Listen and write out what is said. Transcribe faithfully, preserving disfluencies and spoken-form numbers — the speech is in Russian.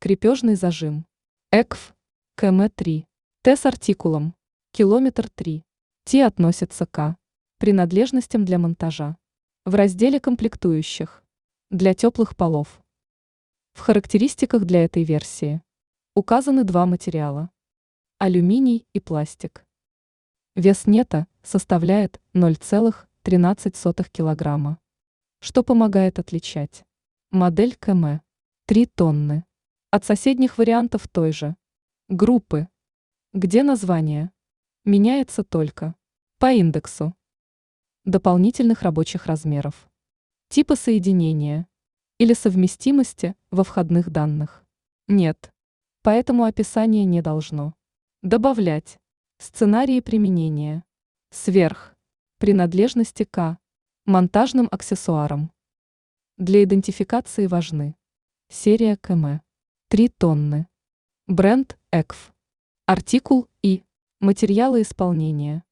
Крепежный зажим. ЭКФ. КМ три. Т с артикулом. Километр три. Т относится к принадлежностям для монтажа. В разделе комплектующих. Для теплых полов. В характеристиках для этой версии указаны два материала. Алюминий и пластик. Вес нета составляет ноль целых тринадцать сотых килограмма, что помогает отличать модель КМ три тонны от соседних вариантов той же группы, где название меняется только по индексу дополнительных рабочих размеров, типа соединения или совместимости во входных данных нет, поэтому описание не должно добавлять сценарии применения сверх принадлежности к монтажным аксессуарам. Для идентификации важны серия КМ три тонны, бренд ЭКФ, артикул и материалы исполнения.